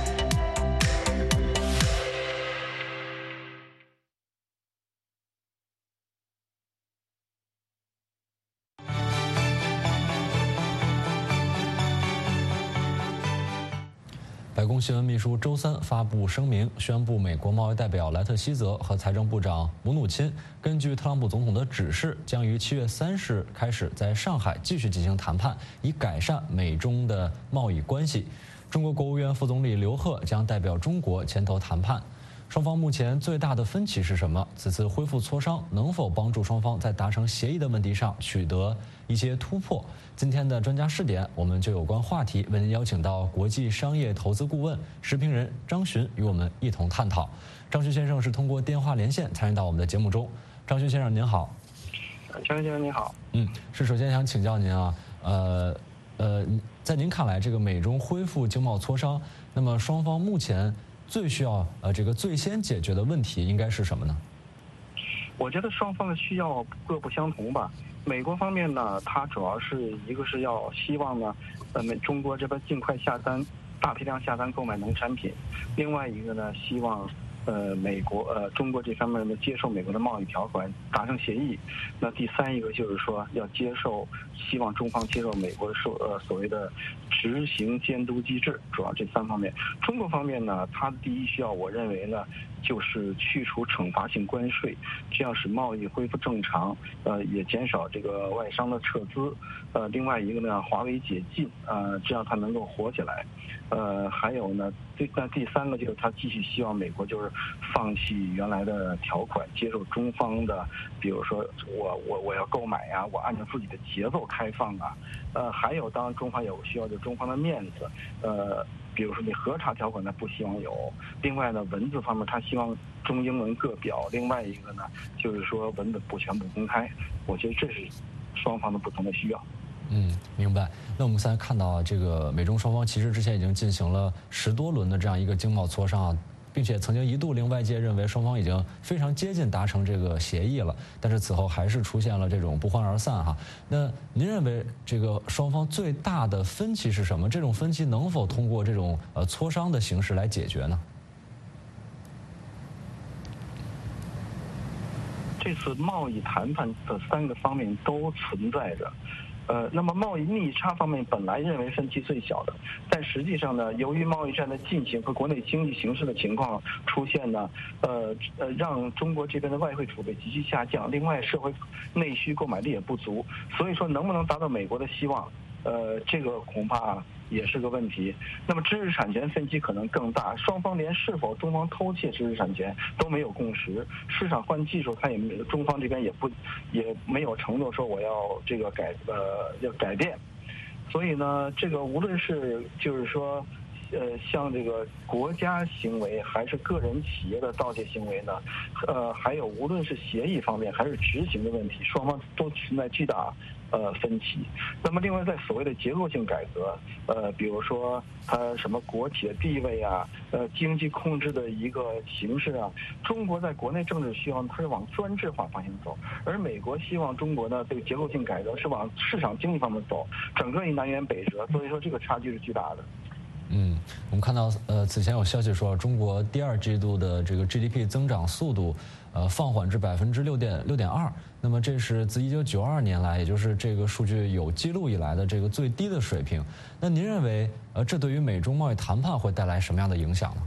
白宫新闻秘书周三发布声明，宣布美国贸易代表莱特希泽和财政部长姆努钦根据特朗普总统的指示，将于7月30日开始在上海继续进行谈判，以改善美中的贸易关系。中国国务院副总理刘鹤将代表中国牵头谈判。双方目前最大的分歧是什么？此次恢复磋商能否帮助双方在达成协议的问题上取得一些突破？今天的专家视点，我们就有关话题为您邀请到国际商业投资顾问、时评人张巡与我们一同探讨。张巡先生是通过电话连线参与到我们的节目中。张巡先生您好。 张先生您好。 首先想请教您啊，在您看来，这个美中恢复经贸磋商，那么双方目前最需要最先解决的问题应该是什么呢？ 我觉得双方的需要各不相同吧。美国方面呢，它主要是一个是要希望呢，中国这边尽快大批量下单购买农产品；另外一个呢，希望中国这方面呢接受美国的贸易条款，达成协议。那第三一个就是说要希望中方接受美国所谓的执行监督机制，主要这3方面。中国方面呢，它的第一需要，我认为呢，就是去除惩罚性关税，这样使贸易恢复正常，也减少这个外商的撤资。另外一个呢，华为解禁，这样它能够活起来。还有呢，第三个就是他继续希望美国就是放弃原来的条款，接受中方的，比如说我要购买呀，我按照自己的节奏开放啊。还有当然中方有需要，就是中方的面子，比如说你核查条款呢不希望有。另外呢，文字方面他希望中英文各表。另外一个呢，就是说文字不全部公开。我觉得这是双方的不同的需要。 明白。那我们现在看到这个美中双方其实之前已经进行了10多轮的这样一个经贸磋商啊， 并且曾经一度令外界认为双方已经非常接近达成这个协议了，但是此后还是出现了这种不欢而散哈。那您认为这个双方最大的分歧是什么？这种分歧能否通过这种磋商的形式来解决呢？ 这次贸易谈判的3个方面都存在着。那么贸易逆差方面本来认为分歧最小的，但实际上呢，由于贸易战的进行和国内经济形势的情况出现呢，让中国这边的外汇储备急剧下降，另外社会内需购买力也不足，所以说能不能达到美国的希望，这个恐怕也是个问题。那么知识产权分歧可能更大，双方连是否中方偷窃知识产权都没有共识，市场换技术他也没有，中方这边也没有承诺说我要这个要改变。所以呢，这个无论是就是说像这个国家行为还是个人企业的盗窃行为呢，还有无论是协议方面还是执行的问题，双方都存在巨大分歧。那么另外在所谓的结构性改革，比如说它什么国企的地位啊，经济控制的一个形式啊，中国在国内政治需要它是往专制化方向走，而美国希望中国呢这个结构性改革是往市场经济方面走，整个以南辕北辙，所以说这个差距是巨大的。 我们看到此前有消息说，中国第2季度的这个 GDP 增长速度放缓至6.2%，那么这是自1992年来，也就是这个数据有记录以来的这个最低的水平。那您认为这对于美中贸易谈判会带来什么样的影响呢？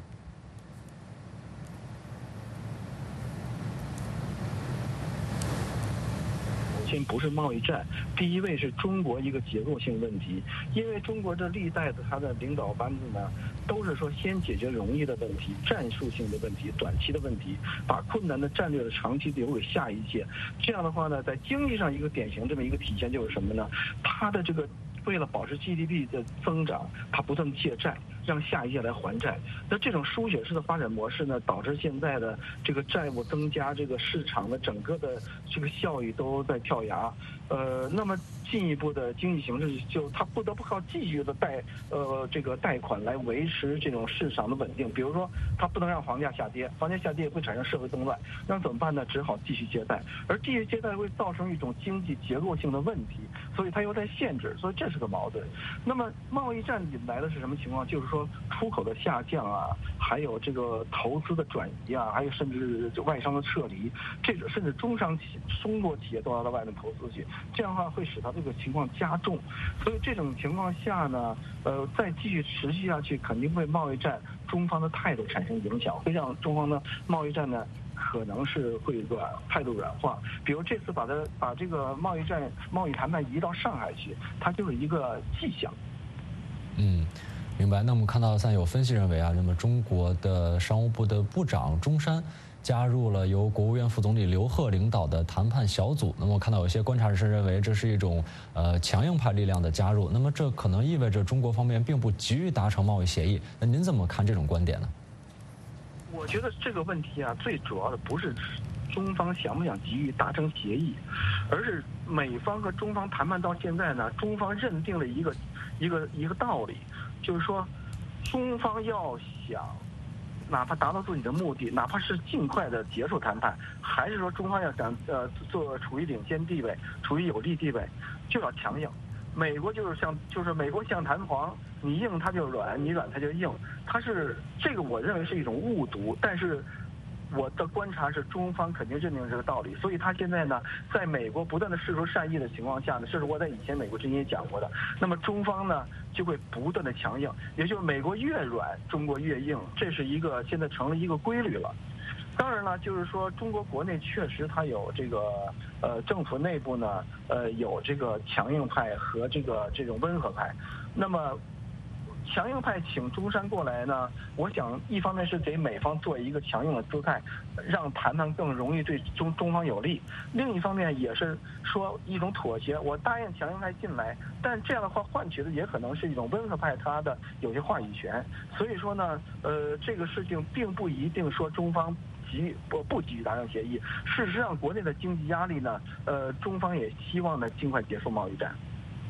不是贸易战，第一位是中国一个结构性问题，因为中国这历代的他的领导班子呢，都是说先解决容易的问题、战术性的问题、短期的问题，把困难的战略的长期留给下一届。这样的话呢，在经济上一个典型这么一个体现就是什么呢？他的这个为了保持 GDP 的增长，他不断借债，让下一届来还债。那这种输血式的发展模式呢，导致现在的这个债务增加，这个市场的整个的这个效益都在跳崖。那么进一步的经济形势就他不得不靠继续的贷款来维持这种市场的稳定。比如说，他不能让房价下跌，房价下跌会产生社会动乱，那怎么办呢？只好继续借贷，而继续借贷会造成一种经济结构性的问题，所以他又在限制，所以这是个矛盾。那么贸易战引来的是什么情况？就是说出口的下降啊，还有这个投资的转移啊，还有甚至外商的撤离，这种甚至中国企业都要到外面投资去，这样的话会使它这个情况加重。所以这种情况下呢，再继续持续下去，肯定会贸易战中方的态度产生影响，会让中方的贸易战呢可能是会态度软化。比如这次把这个贸易谈判移到上海去，它就是一个迹象。 明白。那我们看到有分析认为啊，那么中国的商务部的部长钟山加入了由国务院副总理刘鹤领导的谈判小组。那么我看到有些观察人士认为这是一种强硬派力量的加入，那么这可能意味着中国方面并不急于达成贸易协议。那您怎么看这种观点呢？ 我觉得这个问题啊，最主要的不是中方想不想急于达成协议，而是美方和中方谈判到现在呢，中方认定了一个道理，就是说中方要想哪怕达到自己的目的，哪怕是尽快的结束谈判，还是说中方要想处于领先地位，处于有利地位，就要强硬。美国就是美国像弹簧，你硬它就软，你软它就硬，这个我认为是一种误读，但是我的观察是中方肯定认定这个道理，所以他现在呢，在美国不断的释出善意的情况下呢，这是我在以前美国之前也讲过的，那么中方呢就会不断的强硬，也就是美国越软，中国越硬，这是现在成了一个规律了。当然了，就是说中国国内确实它有这个政府内部呢有这个强硬派和这种温和派。那么强硬派请中山过来呢，我想一方面是给美方做一个强硬的姿态，让谈判更容易对中方有利；另一方面也是说一种妥协，我答应强硬派进来，但这样的话换取的也可能是一种温和派他的有些话语权。所以说呢，这个事情并不一定说中方不急于达成协议。事实上，国内的经济压力呢，中方也希望呢尽快结束贸易战。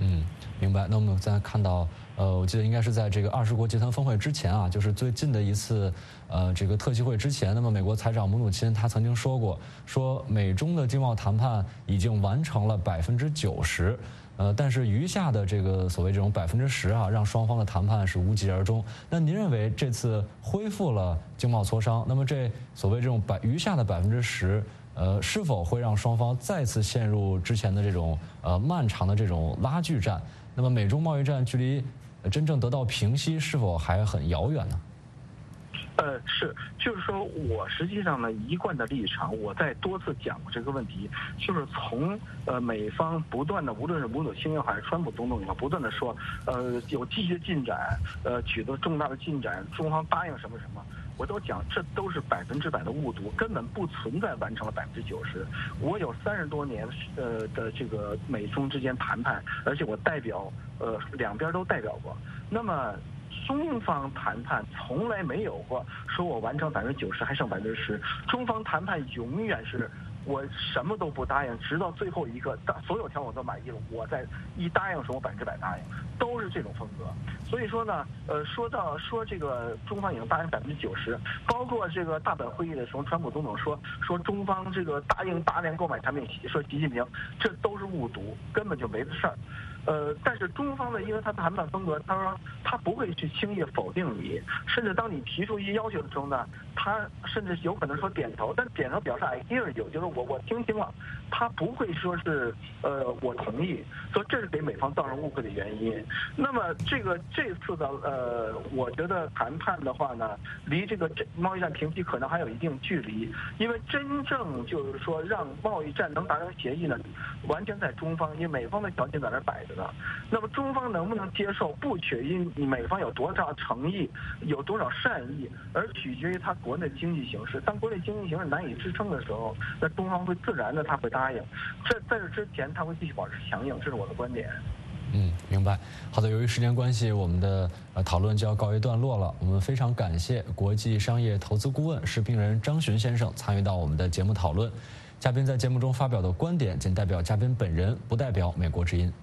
明白。那我们再看到，我记得应该是在这个20国集团峰会之前啊，就是最近的一次，这个特席会之前，那么美国财长姆努钦他曾经说过，说美中的经贸谈判已经完成了90%，但是余下的这个所谓这种10%啊，让双方的谈判是无疾而终。那您认为这次恢复了经贸磋商，那么这所谓这种余下的10%？是否会让双方再次陷入之前的这种漫长的这种拉锯战？那么美中贸易战距离真正得到平息是否还很遥远呢？ 是，就是说我实际上呢一贯的立场，我在多次讲过这个问题，就是从美方不断的，无论是姆努钦还是川普总统也好，不断的说有积极的进展，取得重大的进展，中方答应什么什么。我都讲，这都是100%的误读，根本不存在完成了90%。我有30多年的这个美中之间谈判，而且我代表两边都代表过。那么中方谈判从来没有过说我完成90%还剩10%，中方谈判永远是我什么都不答应，直到最后一个所有条我都满意了，我再一答应说我100%答应，都是这种风格。所以说呢，说这个中方已经答应90%，包括这个大本会议的时候，川普总统说中方这个答应大量购买产品，说习近平，这都是误读，根本就没这事儿。但是中方呢，因为他谈判风格，他说他不会去轻易否定你，甚至当你提出一些要求的时候呢，他甚至有可能说点头，但点头表示 I hear you， 就是我听清了，他不会说是我同意，所以这是给美方造成误会的原因。那么这次的我觉得谈判的话呢，离这个贸易战平息可能还有一定距离，因为真正就是说让贸易战能达成协议呢，完全在中方，因为美方的条件在那摆着。那么中方能不能接受，不取决于美方有多少诚意，有多少善意，而取决于他国内经济形势。当国内经济形势难以支撑的时候，那中方会自然的他会答应。在这之前他会继续保持强硬，这是我的观点。 明白。好的，由于时间关系，我们的讨论就要告一段落了。我们非常感谢国际商业投资顾问时评人张巡先生参与到我们的节目讨论。嘉宾在节目中发表的观点仅代表嘉宾本人，不代表美国之音。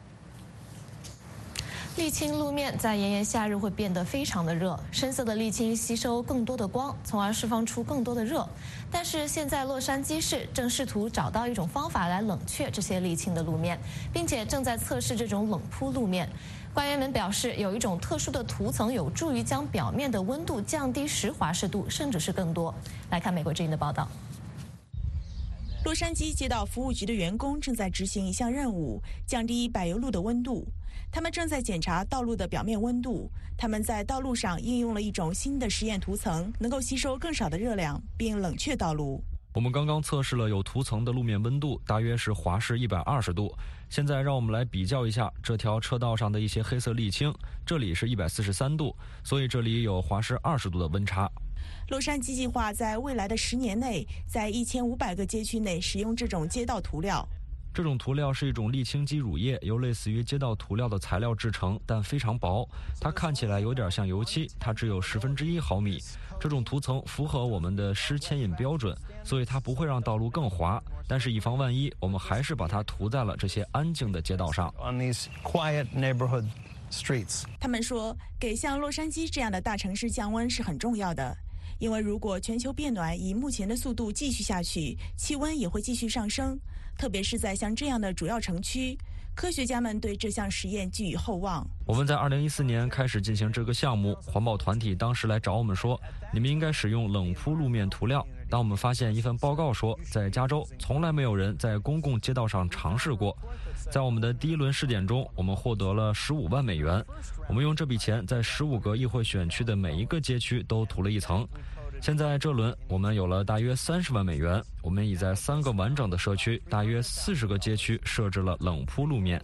沥青路面在炎炎夏日会变得非常的热，深色的沥青吸收更多的光，从而释放出更多的热。但是现在洛杉矶市正试图找到一种方法来冷却这些沥青的路面，并且正在测试这种冷铺路面。官员们表示，有一种特殊的涂层有助于将表面的温度降低10华氏度，甚至是更多。来看美国之音的报道。 洛杉矶街道服务局的员工正在执行一项任务，降低柏油路的温度。他们正在检查道路的表面温度。他们在道路上应用了一种新的实验涂层，能够吸收更少的热量，并冷却道路。 我们刚刚测试了有涂层的路面温度，大约是华氏120度。现在让我们来比较一下这条车道上的一些黑色沥青，这里是143度，所以这里有华氏20度的温差。 洛杉矶计划在未来的10年内，在1500个街区内使用这种街道涂料。 这种涂料是一种沥青基乳液，由类似于街道涂料的材料制成，但非常薄。它看起来有点像油漆，它只有1/10毫米。这种涂层符合我们的湿牵引标准，所以它不会让道路更滑。但是以防万一，我们还是把它涂在了这些安静的街道上。 他们说，给像洛杉矶这样的大城市降温是很重要的。因为如果全球变暖以目前的速度继续下去，气温也会继续上升，特别是在像这样的主要城区。科学家们对这项实验寄予厚望。 我们在2014年开始进行这个项目，环保团体当时来找我们说，你们应该使用冷铺路面涂料。当我们发现一份报告说，在加州从来没有人在公共街道上尝试过。在我们的第一轮试点中，我们获得了15万美元。我们用这笔钱在15个议会选区的每一个街区都涂了一层。现在这轮我们有了大约30万美元，我们已在3个完整的社区，大约40个街区设置了冷铺路面。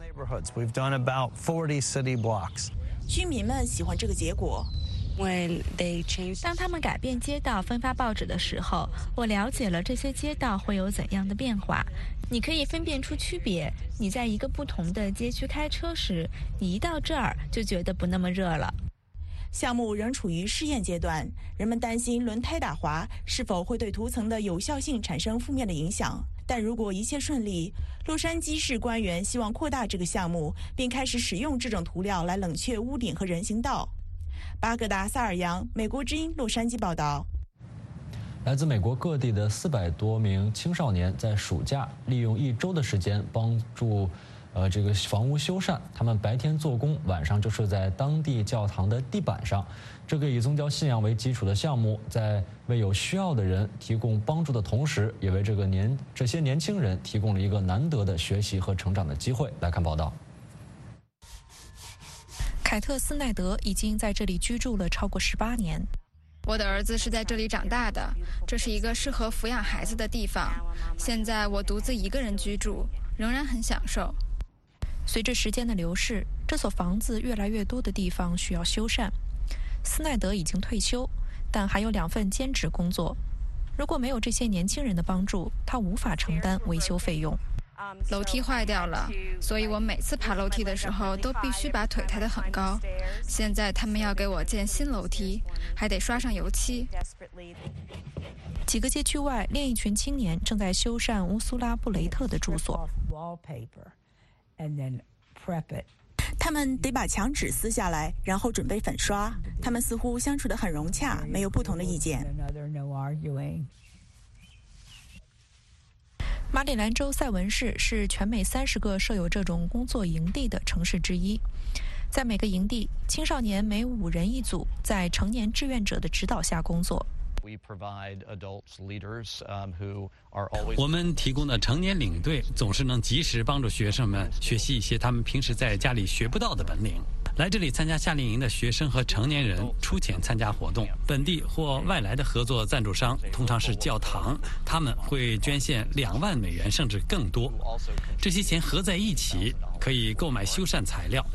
居民们喜欢这个结果。 当他们改变街道分发报纸的时候，我了解了这些街道会有怎样的变化。你可以分辨出区别。你在一个不同的街区开车时，你一到这儿就觉得不那么热了。 项目仍处于试验阶段，人们担心轮胎打滑是否会对涂层的有效性产生负面的影响。 但如果一切顺利，洛杉矶市官员希望扩大这个项目，并开始使用这种涂料来冷却屋顶和人行道。巴格达·萨尔扬，美国之音洛杉矶报道。 来自美国各地的400多名青少年在暑假利用1周的时间帮助这个房屋修缮，他们白天做工，晚上就睡在当地教堂的地板上。这个以宗教信仰为基础的项目，在为有需要的人提供帮助的同时，也为这些年轻人提供了一个难得的学习和成长的机会。来看报道。 凯特·斯奈德已经在这里居住了超过18年。 我的儿子是在这里长大的，这是一个适合抚养孩子的地方。现在我独自一个人居住，仍然很享受。 随着时间的流逝，这所房子越来越多的地方需要修缮。斯奈德已经退休，但还有2份兼职工作。如果没有这些年轻人的帮助，他无法承担维修费用。 楼梯坏掉了，所以我每次爬楼梯的时候都必须把腿抬得很高。现在他们要给我建新楼梯，还得刷上油漆。 几个街区外，另一群青年正在修缮乌苏拉·布雷特的住所。 他们得把墙纸撕下来，然后准备粉刷。他们似乎相处得很融洽，没有不同的意见。 马里兰州塞文市是全美30个设有这种工作营地的城市之一。在每个营地，青少年每5人一组，在成年志愿者的指导下工作。 我们提供的成年领队总是能及时帮助学生们学习一些他们平时在家里学不到的本领。来这里参加夏令营的学生和成年人出钱参加活动，本地或外来的合作赞助商通常是教堂，他们会捐献2万美元甚至更多。这些钱合在一起可以购买修缮材料。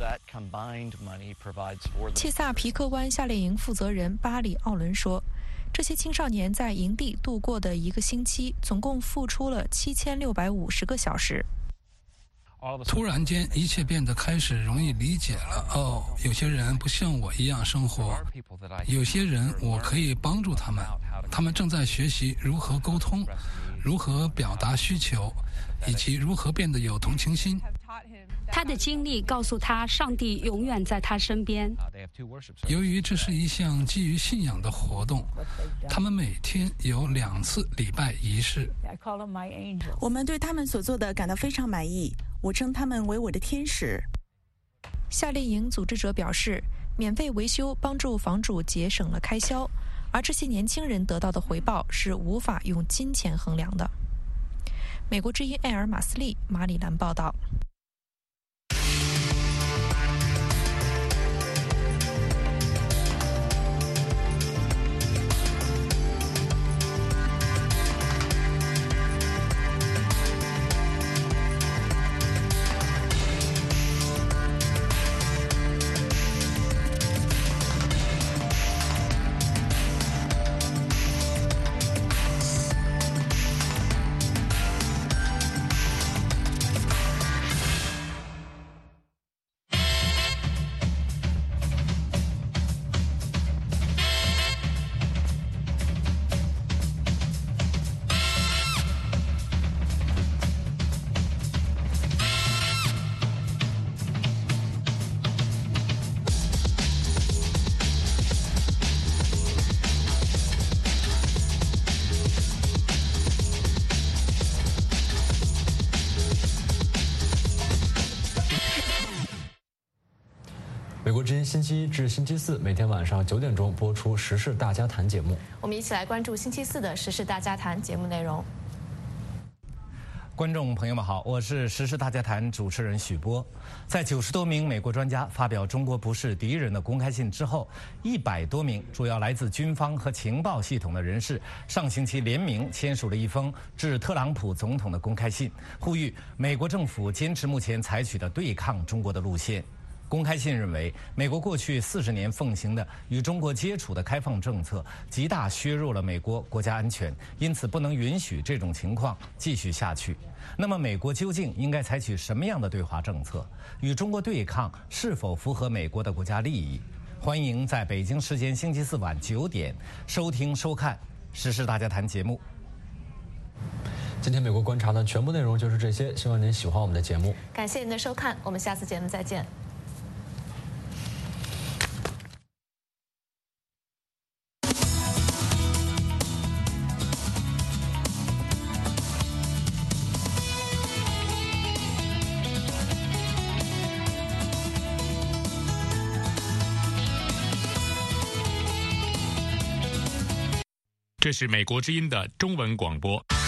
切萨皮克湾夏令营负责人巴里·奥伦说，这些青少年在营地度过的1个星期，总共付出了7650个小时。 突然间，一切变得开始容易理解了。有些人不像我一样生活，有些人我可以帮助他们。他们正在学习如何沟通，如何表达需求，以及如何变得有同情心。 他的经历告诉他，上帝永远在他身边。 由于这是一项基于信仰的活动，他们每天有2次礼拜仪式。 我们对他们所做的感到非常满意，我称他们为我的天使。 夏令营组织者表示，免费维修帮助房主节省了开销，而这些年轻人得到的回报是无法用金钱衡量的。美国之音艾尔马斯利，马里兰报道。 美国之音星期1至星期4每天晚上9点钟播出《时事大家谈》节目。 我们一起来关注星期4的《时事大家谈》节目内容。 观众朋友们好，我是《时事大家谈》主持人许波。在90多名美国专家发表中国不是敌人的公开信之后，100多名主要来自军方和情报系统的人士上星期联名签署了一封致特朗普总统的公开信，呼吁美国政府坚持目前采取的对抗中国的路线。公开信认为，美国过去40年奉行的与中国接触的开放政策，极大削弱了美国国家安全，因此不能允许这种情况继续下去。那么，美国究竟应该采取什么样的对华政策？与中国对抗是否符合美国的国家利益？欢迎在北京时间星期4晚9点收听收看《时事大家谈》节目。 今天美国观察的全部内容就是这些，希望您喜欢我们的节目。 感谢您的收看，我们下次节目再见。 这是美国之音的中文广播。